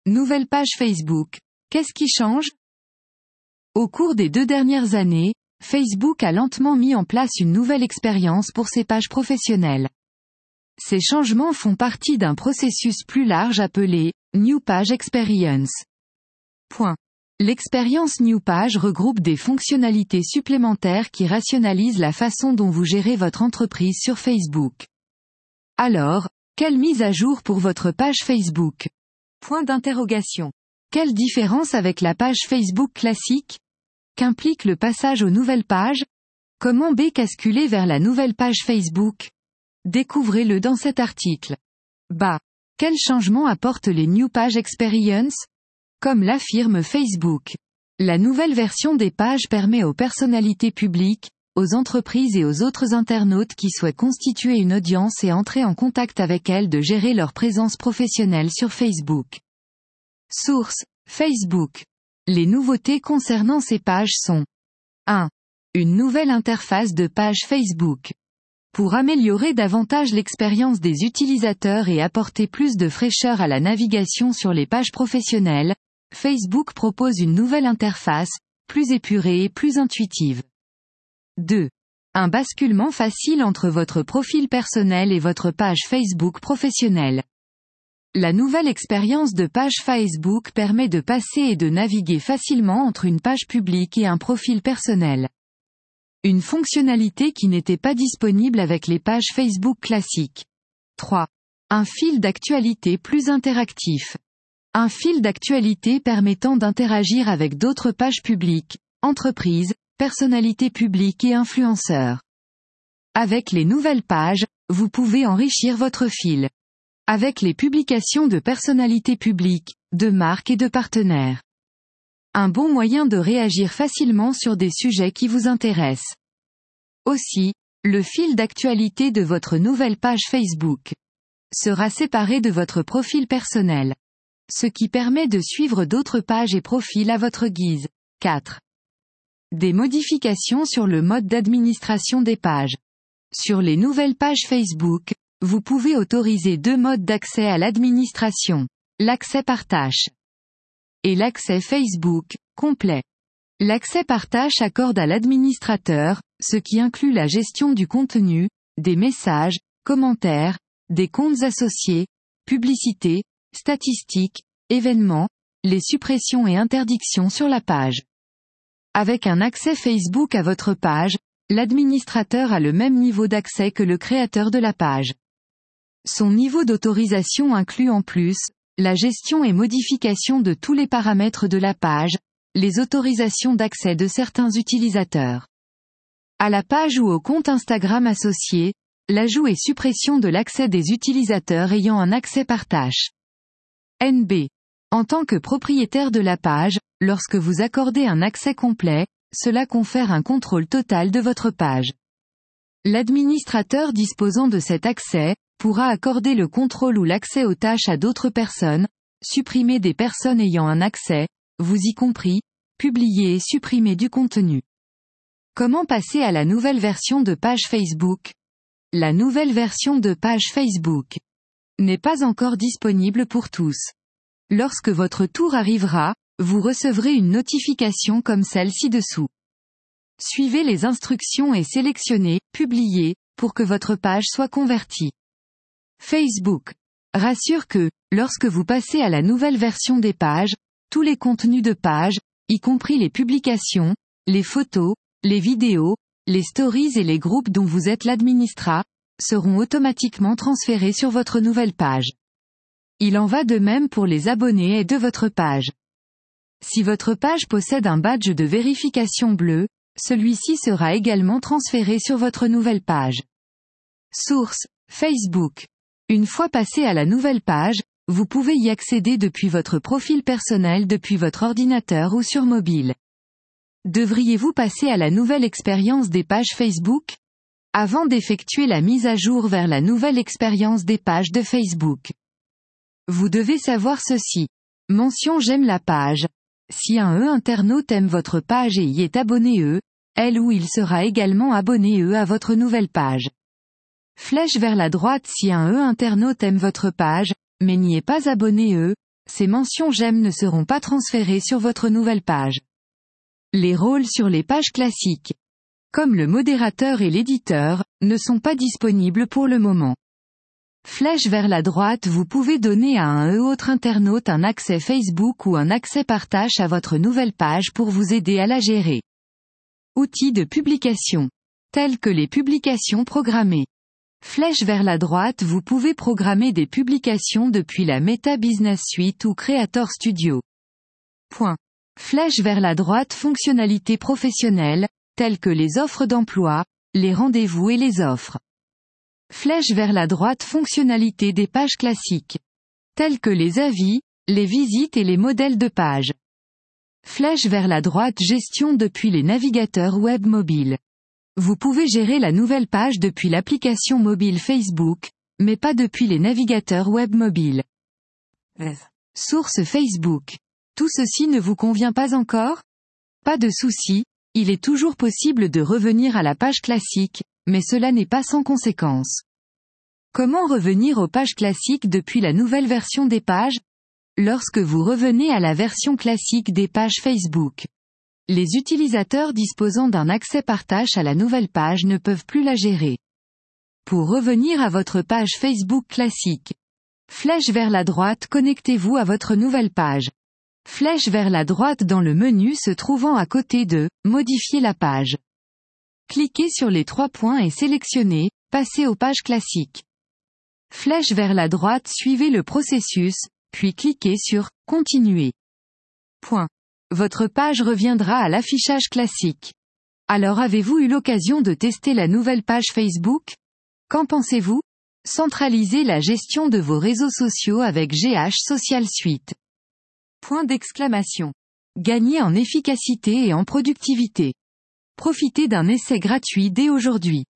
Nouvelle page Facebook. Qu'est-ce qui change? Au cours des 2 dernières années, Facebook a lentement mis en place une nouvelle expérience pour ses pages professionnelles. Ces changements font partie d'un processus plus large appelé New Page Experience. L'expérience New Page regroupe des fonctionnalités supplémentaires qui rationalisent la façon dont vous gérez votre entreprise sur Facebook. Alors, quelle mise à jour pour votre page Facebook? Point d'interrogation. Quelle différence avec la page Facebook classique? Qu'implique le passage aux nouvelles pages? Comment basculer vers la nouvelle page Facebook? Découvrez-le dans cet article. Quel changement apportent les New Page Experience? Comme l'affirme Facebook, la nouvelle version des pages permet aux personnalités publiques, aux entreprises et aux autres internautes qui souhaitent constituer une audience et entrer en contact avec elles de gérer leur présence professionnelle sur Facebook. Source: Facebook. Les nouveautés concernant ces pages sont 1. Une nouvelle interface de page Facebook. Pour améliorer davantage l'expérience des utilisateurs et apporter plus de fraîcheur à la navigation sur les pages professionnelles, Facebook propose une nouvelle interface, plus épurée et plus intuitive. 2. Un basculement facile entre votre profil personnel et votre page Facebook professionnelle. La nouvelle expérience de page Facebook permet de passer et de naviguer facilement entre une page publique et un profil personnel. Une fonctionnalité qui n'était pas disponible avec les pages Facebook classiques. 3. Un fil d'actualité plus interactif. Un fil d'actualité permettant d'interagir avec d'autres pages publiques, entreprises, personnalités publiques et influenceurs. Avec les nouvelles pages, vous pouvez enrichir votre fil. Avec les publications de personnalités publiques, de marques et de partenaires. Un bon moyen de réagir facilement sur des sujets qui vous intéressent. Aussi, le fil d'actualité de votre nouvelle page Facebook sera séparé de votre profil personnel. Ce qui permet de suivre d'autres pages et profils à votre guise. 4. Des modifications sur le mode d'administration des pages. Sur les nouvelles pages Facebook, vous pouvez autoriser 2 modes d'accès à l'administration. L'accès par tâche. Et l'accès Facebook, complet. L'accès par tâche accorde à l'administrateur, ce qui inclut la gestion du contenu, des messages, commentaires, des comptes associés, publicités, statistiques, événements, les suppressions et interdictions sur la page. Avec un accès Facebook à votre page, l'administrateur a le même niveau d'accès que le créateur de la page. Son niveau d'autorisation inclut en plus, la gestion et modification de tous les paramètres de la page, les autorisations d'accès de certains utilisateurs. À la page ou au compte Instagram associé, l'ajout et suppression de l'accès des utilisateurs ayant un accès par tâche. NB. En tant que propriétaire de la page, lorsque vous accordez un accès complet, cela confère un contrôle total de votre page. L'administrateur disposant de cet accès pourra accorder le contrôle ou l'accès aux tâches à d'autres personnes, supprimer des personnes ayant un accès, vous y compris, publier et supprimer du contenu. Comment passer à la nouvelle version de page Facebook? La nouvelle version de page Facebook n'est pas encore disponible pour tous. Lorsque votre tour arrivera, vous recevrez une notification comme celle ci-dessous. Suivez les instructions et sélectionnez « Publier » pour que votre page soit convertie. Facebook rassure que, lorsque vous passez à la nouvelle version des pages, tous les contenus de page, y compris les publications, les photos, les vidéos, les stories et les groupes dont vous êtes l'administrateur, seront automatiquement transférés sur votre nouvelle page. Il en va de même pour les abonnés de votre page. Si votre page possède un badge de vérification bleu, celui-ci sera également transféré sur votre nouvelle page. Source: Facebook. Une fois passé à la nouvelle page, vous pouvez y accéder depuis votre profil personnel depuis votre ordinateur ou sur mobile. Devriez-vous passer à la nouvelle expérience des pages Facebook? Avant d'effectuer la mise à jour vers la nouvelle expérience des pages de Facebook, vous devez savoir ceci. Mention j'aime la page. Si un internaute aime votre page et y est abonné elle ou il sera également abonné à votre nouvelle page. Flèche vers la droite si un internaute aime votre page, mais n'y est pas abonné ces mentions j'aime ne seront pas transférées sur votre nouvelle page. Les rôles sur les pages classiques, comme le modérateur et l'éditeur, ne sont pas disponibles pour le moment. Flèche vers la droite, vous pouvez donner à un autre internaute un accès Facebook ou un accès partage à votre nouvelle page pour vous aider à la gérer. Outils de publication, tels que les publications programmées. Flèche vers la droite, vous pouvez programmer des publications depuis la Meta Business Suite ou Creator Studio. Flèche vers la droite, fonctionnalités professionnelles, telles que les offres d'emploi, les rendez-vous et les offres. Flèche vers la droite, fonctionnalités des pages classiques, telles que les avis, les visites et les modèles de page. Flèche vers la droite, gestion depuis les navigateurs web mobiles. Vous pouvez gérer la nouvelle page depuis l'application mobile Facebook, mais pas depuis les navigateurs web mobiles. Source Facebook. Tout ceci ne vous convient pas encore? Pas de souci, il est toujours possible de revenir à la page classique, mais cela n'est pas sans conséquence. Comment revenir aux pages classiques depuis la nouvelle version des pages? Lorsque vous revenez à la version classique des pages Facebook, les utilisateurs disposant d'un accès partage à la nouvelle page ne peuvent plus la gérer. Pour revenir à votre page Facebook classique, flèche vers la droite, connectez-vous à votre nouvelle page. Flèche vers la droite dans le menu se trouvant à côté de « Modifier la page ». Cliquez sur les 3 points et sélectionnez « Passer aux pages classiques ». Flèche vers la droite, suivez le processus, puis cliquez sur « Continuer ». Votre page reviendra à l'affichage classique. Alors avez-vous eu l'occasion de tester la nouvelle page Facebook? Qu'en pensez-vous? Centralisez la gestion de vos réseaux sociaux avec GH Social Suite. Gagnez en efficacité et en productivité. Profitez d'un essai gratuit dès aujourd'hui.